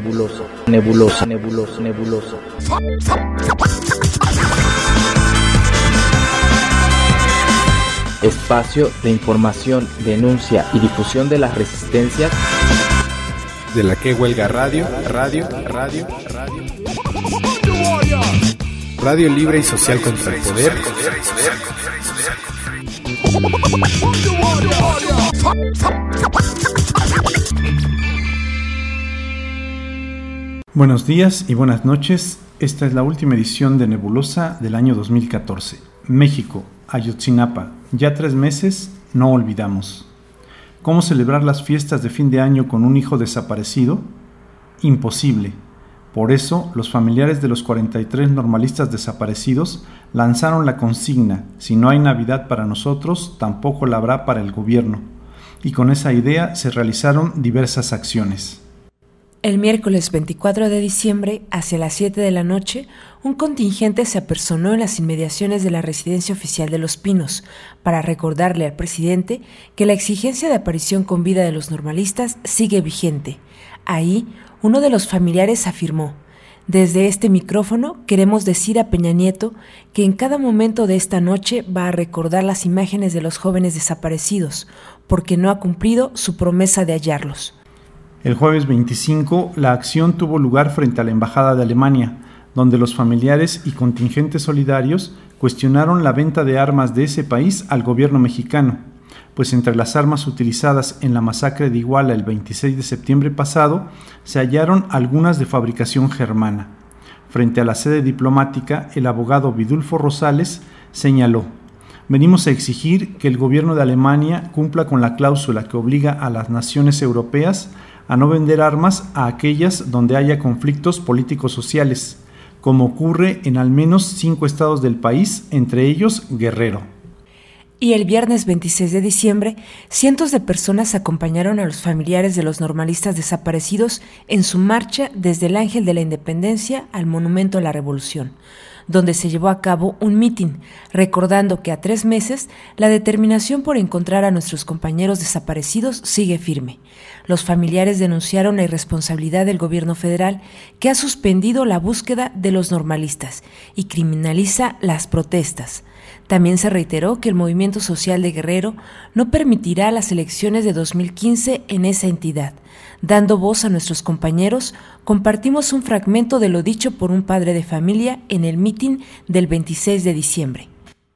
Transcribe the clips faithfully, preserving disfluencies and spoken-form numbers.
nebulosa, nebulosa, nebulosa, nebulosa. Espacio de información, denuncia y difusión de las resistencias de la que huelga radio, radio, radio, radio. Radio libre y social contra el poder. Buenos días y buenas noches. Esta es la última edición de Nebulosa del año dos mil catorce. México, Ayotzinapa. Ya tres meses, no olvidamos. ¿Cómo celebrar las fiestas de fin de año con un hijo desaparecido? Imposible. Por eso, los familiares de los cuarenta y tres normalistas desaparecidos lanzaron la consigna: si no hay Navidad para nosotros, tampoco la habrá para el gobierno. Y con esa idea se realizaron diversas acciones. El miércoles veinticuatro de diciembre, hacia las siete de la noche, un contingente se apersonó en las inmediaciones de la residencia oficial de Los Pinos para recordarle al presidente que la exigencia de aparición con vida de los normalistas sigue vigente. Ahí, uno de los familiares afirmó: desde este micrófono queremos decir a Peña Nieto que en cada momento de esta noche va a recordar las imágenes de los jóvenes desaparecidos, porque no ha cumplido su promesa de hallarlos. El jueves veinticinco, la acción tuvo lugar frente a la Embajada de Alemania, donde los familiares y contingentes solidarios cuestionaron la venta de armas de ese país al gobierno mexicano, pues entre las armas utilizadas en la masacre de Iguala el veintiséis de septiembre pasado, se hallaron algunas de fabricación germana. Frente a la sede diplomática, el abogado Vidulfo Rosales señaló: venimos a exigir que el gobierno de Alemania cumpla con la cláusula que obliga a las naciones europeas a no vender armas a aquellas donde haya conflictos políticos sociales, como ocurre en al menos cinco estados del país, entre ellos Guerrero. Y el viernes veintiséis de diciembre, cientos de personas acompañaron a los familiares de los normalistas desaparecidos en su marcha desde el Ángel de la Independencia al Monumento a la Revolución, donde se llevó a cabo un mitin, recordando que a tres meses la determinación por encontrar a nuestros compañeros desaparecidos sigue firme. Los familiares denunciaron la irresponsabilidad del gobierno federal, que ha suspendido la búsqueda de los normalistas y criminaliza las protestas. También se reiteró que el movimiento social de Guerrero no permitirá las elecciones de dos mil quince en esa entidad. Dando voz a nuestros compañeros, compartimos un fragmento de lo dicho por un padre de familia en el mitin del veintiséis de diciembre.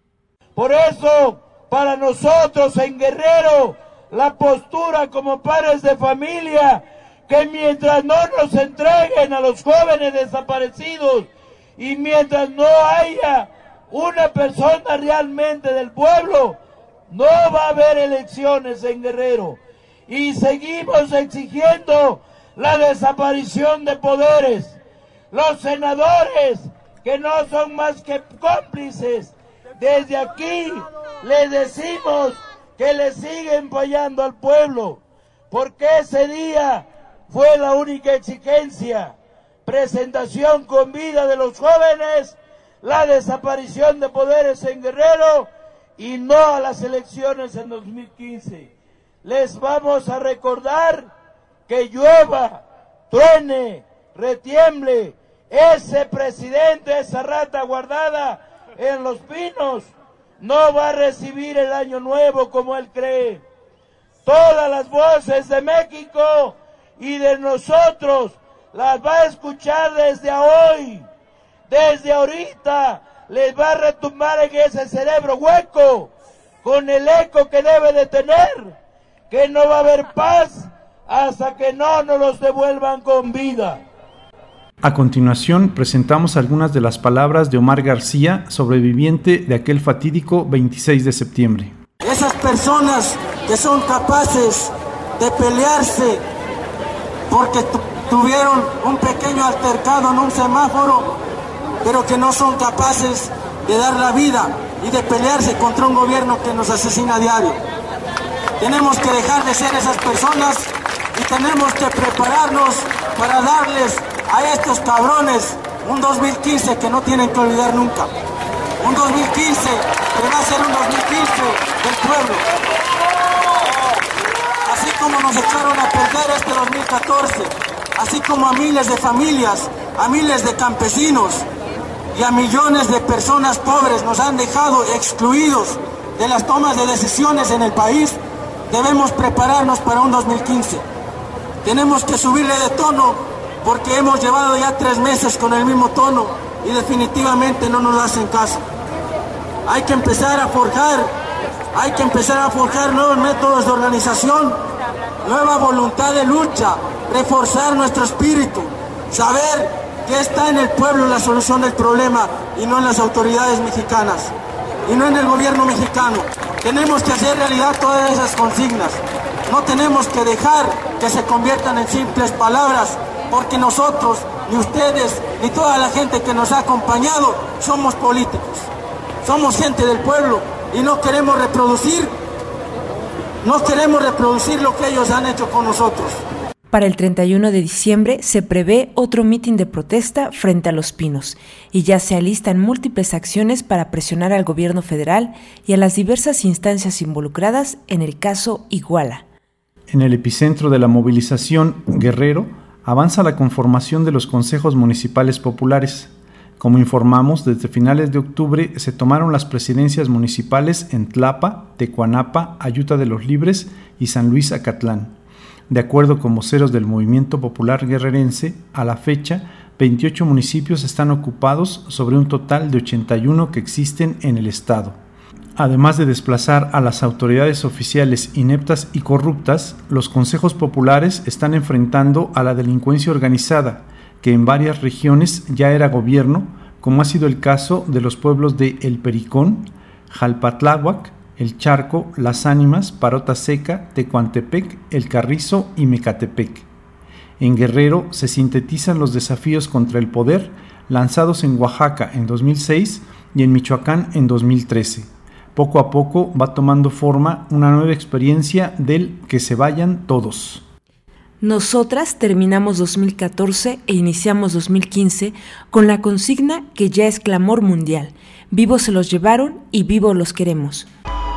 Por eso, para nosotros en Guerrero, la postura como padres de familia, que mientras no nos entreguen a los jóvenes desaparecidos y mientras no haya una persona realmente del pueblo, no va a haber elecciones en Guerrero. Y seguimos exigiendo la desaparición de poderes. Los senadores, que no son más que cómplices, desde aquí les decimos que le siguen apoyando al pueblo, porque ese día fue la única exigencia: presentación con vida de los jóvenes, la desaparición de poderes en Guerrero y no a las elecciones en dos mil quince. Les vamos a recordar que llueva, truene, retiemble, ese presidente, esa rata guardada en Los Pinos, no va a recibir el año nuevo como él cree. Todas las voces de México y de nosotros las va a escuchar desde hoy. Desde ahorita les va a retumbar en ese cerebro hueco, con el eco que debe de tener, que no va a haber paz hasta que no nos los devuelvan con vida. A continuación, presentamos algunas de las palabras de Omar García, sobreviviente de aquel fatídico veintiséis de septiembre. Esas personas que son capaces de pelearse porque tu- tuvieron un pequeño altercado en un semáforo, pero que no son capaces de dar la vida y de pelearse contra un gobierno que nos asesina a diario. Tenemos que dejar de ser esas personas y tenemos que prepararnos para darles a estos cabrones un dos mil quince que no tienen que olvidar nunca. Un dos mil quince que va a ser un dos mil quince del pueblo. Así como nos echaron a perder este dos mil catorce, así como a miles de familias, a miles de campesinos y a millones de personas pobres nos han dejado excluidos de las tomas de decisiones en el país, debemos prepararnos para un dos mil quince. Tenemos que subirle de tono porque hemos llevado ya tres meses con el mismo tono y definitivamente no nos hacen caso. Hay que empezar a forjar, hay que empezar a forjar nuevos métodos de organización, nueva voluntad de lucha, reforzar nuestro espíritu, saber que está en el pueblo la solución del problema y no en las autoridades mexicanas, y no en el gobierno mexicano. Tenemos que hacer realidad todas esas consignas. No tenemos que dejar que se conviertan en simples palabras, porque nosotros, ni ustedes, ni toda la gente que nos ha acompañado, somos políticos. Somos gente del pueblo y no queremos reproducir, no queremos reproducir lo que ellos han hecho con nosotros. Para el treinta y uno de diciembre se prevé otro mitin de protesta frente a Los Pinos y ya se alistan múltiples acciones para presionar al gobierno federal y a las diversas instancias involucradas en el caso Iguala. En el epicentro de la movilización, Guerrero, avanza la conformación de los consejos municipales populares. Como informamos, desde finales de octubre se tomaron las presidencias municipales en Tlapa, Tecuanapa, Ayutla de los Libres y San Luis Acatlán. De acuerdo con voceros del Movimiento Popular Guerrerense, a la fecha, veintiocho municipios están ocupados sobre un total de ochenta y uno que existen en el estado. Además de desplazar a las autoridades oficiales ineptas y corruptas, los consejos populares están enfrentando a la delincuencia organizada, que en varias regiones ya era gobierno, como ha sido el caso de los pueblos de El Pericón, Jalpatláhuac, El Charco, Las Ánimas, Parota Seca, Tecuantepec, El Carrizo y Mecatepec. En Guerrero se sintetizan los desafíos contra el poder lanzados en Oaxaca en dos mil seis y en Michoacán en dos mil trece. Poco a poco va tomando forma una nueva experiencia del que se vayan todos. Nosotras terminamos dos mil catorce e iniciamos dos mil quince con la consigna que ya es clamor mundial. Vivos se los llevaron y vivos los queremos.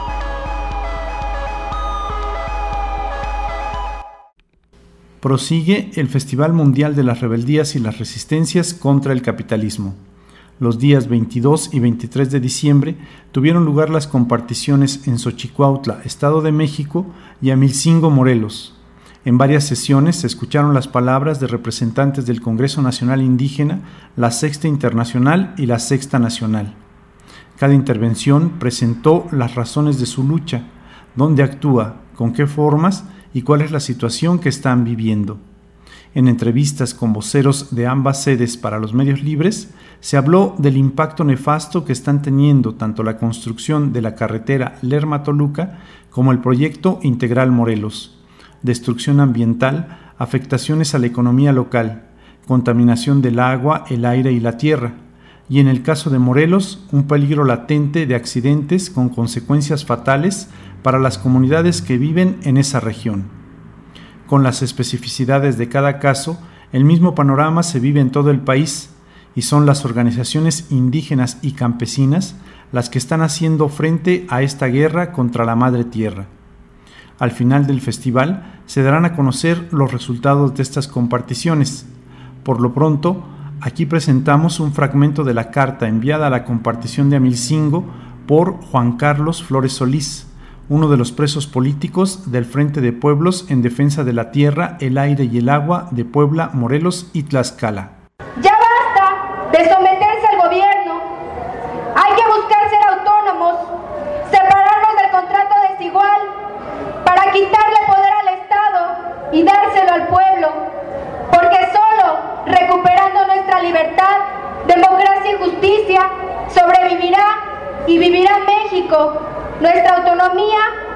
Prosigue el Festival Mundial de las Rebeldías y las Resistencias contra el Capitalismo. Los días veintidós y veintitrés de diciembre tuvieron lugar las comparticiones en Xochicuautla, Estado de México, y Amilcingo, Morelos. En varias sesiones se escucharon las palabras de representantes del Congreso Nacional Indígena, la Sexta Internacional y la Sexta Nacional. Cada intervención presentó las razones de su lucha, dónde actúa, con qué formas y cuál es la situación que están viviendo. En entrevistas con voceros de ambas sedes para los medios libres, se habló del impacto nefasto que están teniendo tanto la construcción de la carretera Lerma-Toluca como el proyecto Integral Morelos. Destrucción ambiental, afectaciones a la economía local, contaminación del agua, el aire y la tierra, y en el caso de Morelos, un peligro latente de accidentes con consecuencias fatales para las comunidades que viven en esa región. Con las especificidades de cada caso, el mismo panorama se vive en todo el país y son las organizaciones indígenas y campesinas las que están haciendo frente a esta guerra contra la madre tierra. Al final del festival se darán a conocer los resultados de estas comparticiones. Por lo pronto, aquí presentamos un fragmento de la carta enviada a la compartición de Amilcingo por Juan Carlos Flores Solís, uno de los presos políticos del Frente de Pueblos en Defensa de la Tierra, el Aire y el Agua de Puebla, Morelos y Tlaxcala. Ya basta de someterse al gobierno. Hay que buscar ser autónomos, separarnos del contrato desigual para quitarle poder al Estado y dárselo al pueblo, porque solo recuperando nuestra libertad, democracia y justicia sobrevivirá y vivirá México. Nuestra autonomía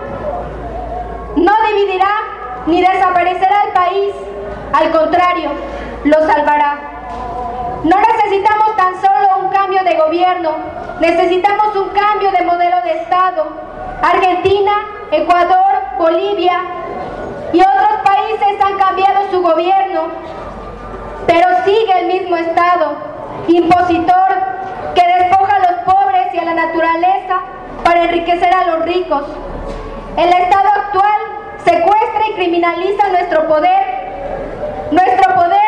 no dividirá ni desaparecerá el país, al contrario, lo salvará. No necesitamos tan solo un cambio de gobierno, necesitamos un cambio de modelo de Estado. Argentina, Ecuador, Bolivia y otros países han cambiado su gobierno, pero sigue el mismo Estado, impositor, que despoja a los pobres y a la naturaleza para enriquecer a los ricos. El Estado actual secuestra y criminaliza nuestro poder. Nuestro poder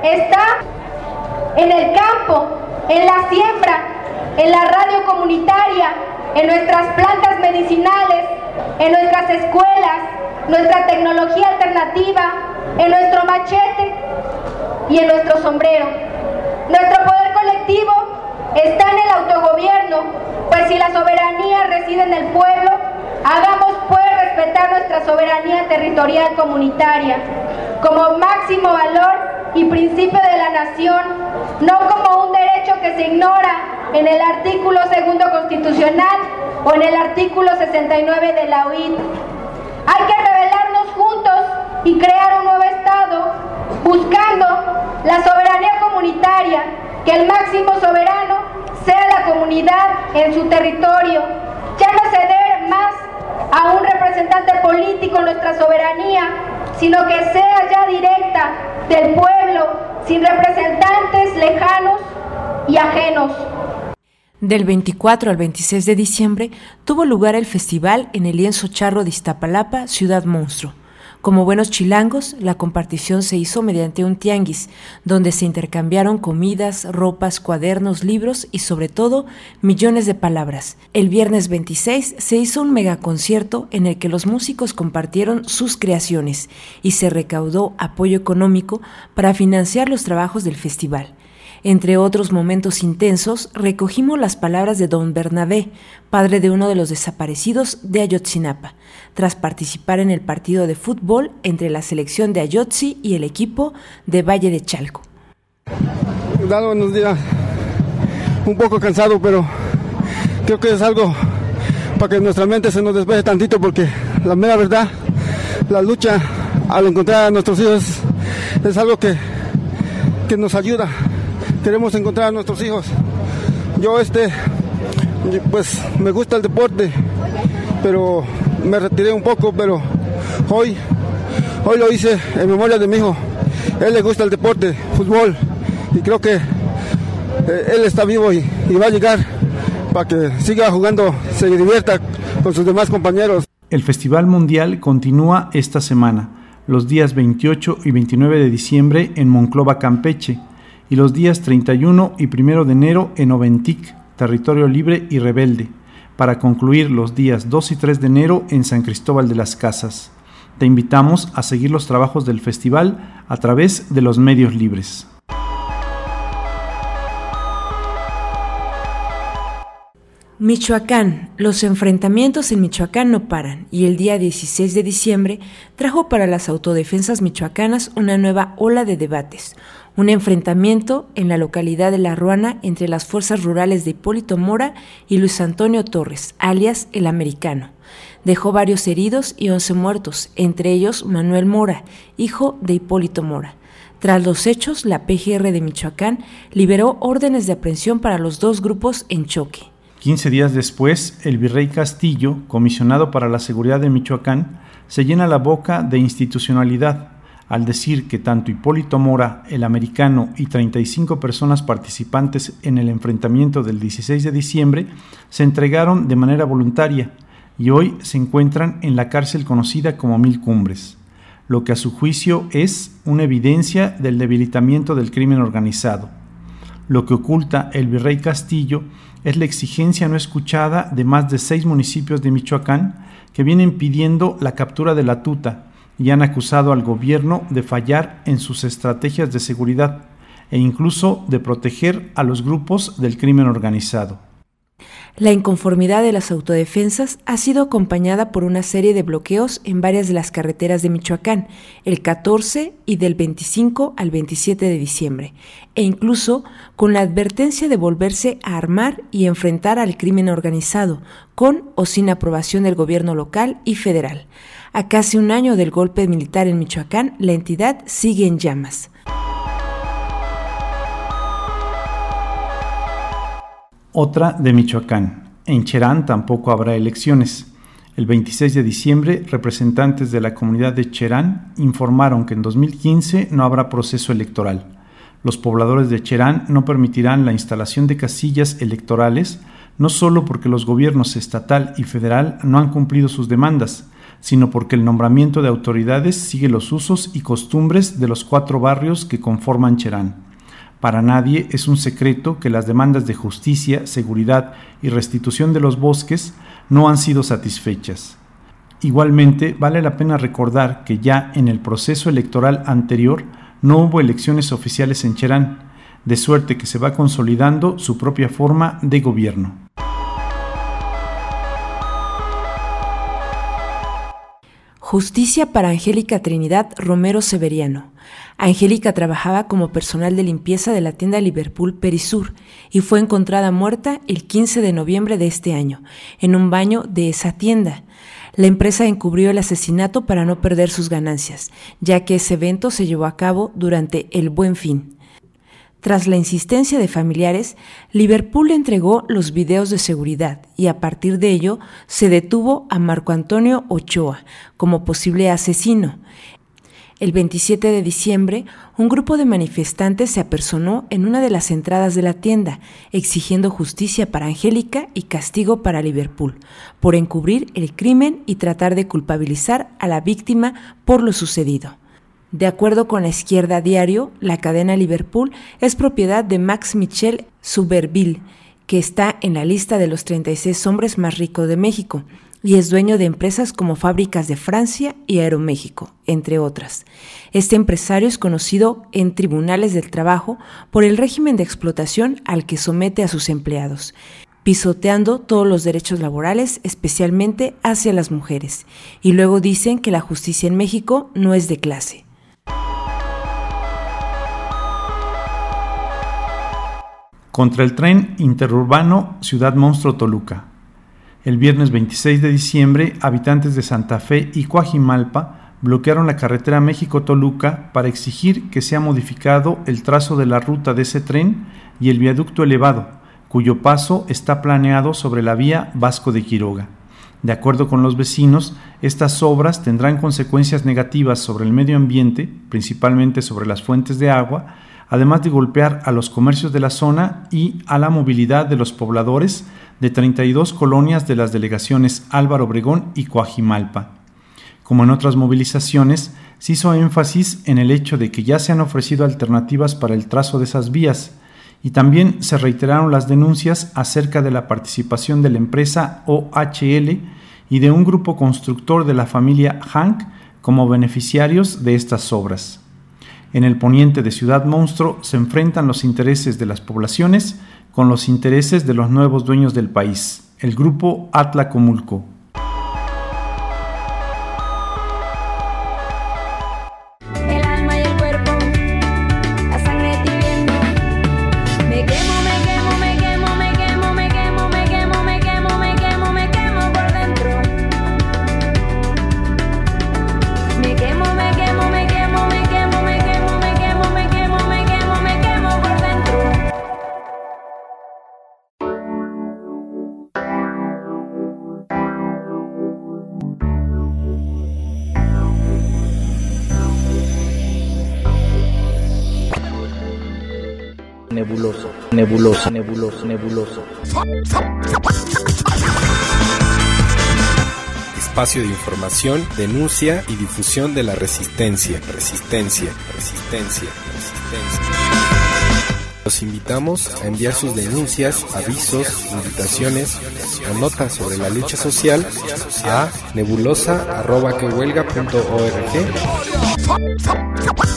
está en el campo, en la siembra, en la radio comunitaria, en nuestras plantas medicinales, en nuestras escuelas, nuestra tecnología alternativa, en nuestro machete y en nuestro sombrero. Nuestro poder colectivo está en el autogobierno, pues si la soberanía reside en el pueblo, hagamos pues respetar nuestra soberanía territorial comunitaria como máximo valor y principio de la nación, no como un derecho que se ignora en el artículo segundo constitucional o en el artículo sesenta y nueve de la O I T. Hay que rebelarnos juntos y crear un nuevo Estado, buscando la soberanía comunitaria, que el máximo soberano sea la comunidad en su territorio, ya no ceder más a un representante político nuestra soberanía, sino que sea ya directa del pueblo, sin representantes lejanos y ajenos. Del veinticuatro al veintiséis de diciembre tuvo lugar el festival en el lienzo charro de Iztapalapa, Ciudad Monstruo. Como buenos chilangos, la compartición se hizo mediante un tianguis, donde se intercambiaron comidas, ropas, cuadernos, libros y sobre todo millones de palabras. El viernes veintiséis se hizo un megaconcierto en el que los músicos compartieron sus creaciones y se recaudó apoyo económico para financiar los trabajos del festival. Entre otros momentos intensos, recogimos las palabras de don Bernabé, padre de uno de los desaparecidos de Ayotzinapa, tras participar en el partido de fútbol entre la selección de Ayotzi y el equipo de Valle de Chalco. Dado unos días un poco cansado, pero creo que es algo para que nuestra mente se nos despeje tantito, porque la mera verdad, la lucha al encontrar a nuestros hijos es algo que, que nos ayuda. Queremos encontrar a nuestros hijos. Yo este, pues me gusta el deporte, pero me retiré un poco, pero hoy, hoy lo hice en memoria de mi hijo. Él le gusta el deporte, fútbol, y creo que eh, él está vivo y, y va a llegar para que siga jugando, se divierta con sus demás compañeros. El Festival Mundial continúa esta semana, los días veintiocho y veintinueve de diciembre en Monclova, Campeche, y los días treinta y uno y primero de enero en Oventic, Territorio Libre y Rebelde, para concluir los días dos y tres de enero en San Cristóbal de las Casas. Te invitamos a seguir los trabajos del festival a través de los medios libres. Michoacán. Los enfrentamientos en Michoacán no paran y el día dieciséis de diciembre trajo para las autodefensas michoacanas una nueva ola de debates. Un enfrentamiento en la localidad de La Ruana entre las fuerzas rurales de Hipólito Mora y Luis Antonio Torres, alias El Americano. Dejó varios heridos y once muertos, entre ellos Manuel Mora, hijo de Hipólito Mora. Tras los hechos, la P G R de Michoacán liberó órdenes de aprehensión para los dos grupos en choque. Quince días después, el virrey Castillo, comisionado para la seguridad de Michoacán, se llena la boca de institucionalidad al decir que tanto Hipólito Mora, el americano, y treinta y cinco personas participantes en el enfrentamiento del dieciséis de diciembre se entregaron de manera voluntaria y hoy se encuentran en la cárcel conocida como Mil Cumbres, lo que a su juicio es una evidencia del debilitamiento del crimen organizado. Lo que oculta el virrey Castillo es la exigencia no escuchada de más de seis municipios de Michoacán que vienen pidiendo la captura de la tuta y han acusado al gobierno de fallar en sus estrategias de seguridad e incluso de proteger a los grupos del crimen organizado. La inconformidad de las autodefensas ha sido acompañada por una serie de bloqueos en varias de las carreteras de Michoacán, el catorce y del veinticinco al veintisiete de diciembre, e incluso con la advertencia de volverse a armar y enfrentar al crimen organizado, con o sin aprobación del gobierno local y federal. A casi un año del golpe militar en Michoacán, la entidad sigue en llamas. Otra de Michoacán. En Cherán tampoco habrá elecciones. El veintiséis de diciembre, representantes de la comunidad de Cherán informaron que en dos mil quince no habrá proceso electoral. Los pobladores de Cherán no permitirán la instalación de casillas electorales, no solo porque los gobiernos estatal y federal no han cumplido sus demandas, sino porque el nombramiento de autoridades sigue los usos y costumbres de los cuatro barrios que conforman Cherán. Para nadie es un secreto que las demandas de justicia, seguridad y restitución de los bosques no han sido satisfechas. Igualmente, vale la pena recordar que ya en el proceso electoral anterior no hubo elecciones oficiales en Cherán, de suerte que se va consolidando su propia forma de gobierno. Justicia para Angélica Trinidad Romero Severiano. Angélica trabajaba como personal de limpieza de la tienda Liverpool Perisur y fue encontrada muerta el quince de noviembre de este año, en un baño de esa tienda. La empresa encubrió el asesinato para no perder sus ganancias, ya que ese evento se llevó a cabo durante el Buen Fin. Tras la insistencia de familiares, Liverpool entregó los videos de seguridad y a partir de ello se detuvo a Marco Antonio Ochoa como posible asesino. El veintisiete de diciembre, un grupo de manifestantes se apersonó en una de las entradas de la tienda, exigiendo justicia para Angélica y castigo para Liverpool, por encubrir el crimen y tratar de culpabilizar a la víctima por lo sucedido. De acuerdo con La Izquierda Diario, la cadena Liverpool es propiedad de Max Michel Suberville, que está en la lista de los treinta y seis hombres más ricos de México, y es dueño de empresas como Fábricas de Francia y Aeroméxico, entre otras. Este empresario es conocido en tribunales del trabajo por el régimen de explotación al que somete a sus empleados, pisoteando todos los derechos laborales, especialmente hacia las mujeres, y luego dicen que la justicia en México no es de clase. Contra el tren interurbano Ciudad Monstruo Toluca. El viernes veintiséis de diciembre, habitantes de Santa Fe y Coajimalpa bloquearon la carretera México-Toluca para exigir que sea modificado el trazo de la ruta de ese tren y el viaducto elevado, cuyo paso está planeado sobre la vía Vasco de Quiroga. De acuerdo con los vecinos, estas obras tendrán consecuencias negativas sobre el medio ambiente, principalmente sobre las fuentes de agua, además de golpear a los comercios de la zona y a la movilidad de los pobladores de treinta y dos colonias de las delegaciones Álvaro Obregón y Coajimalpa. Como en otras movilizaciones, se hizo énfasis en el hecho de que ya se han ofrecido alternativas para el trazo de esas vías, y también se reiteraron las denuncias acerca de la participación de la empresa O H L y de un grupo constructor de la familia Hank como beneficiarios de estas obras. En el poniente de Ciudad Monstruo se enfrentan los intereses de las poblaciones con los intereses de los nuevos dueños del país, el grupo Atlacomulco. Nebuloso, nebuloso, nebuloso, nebuloso. Espacio de información, denuncia y difusión de la resistencia, resistencia, resistencia, resistencia. Los invitamos a enviar sus denuncias, avisos, invitaciones o notas sobre la lucha social a nebulosa arroba que huelga punto org.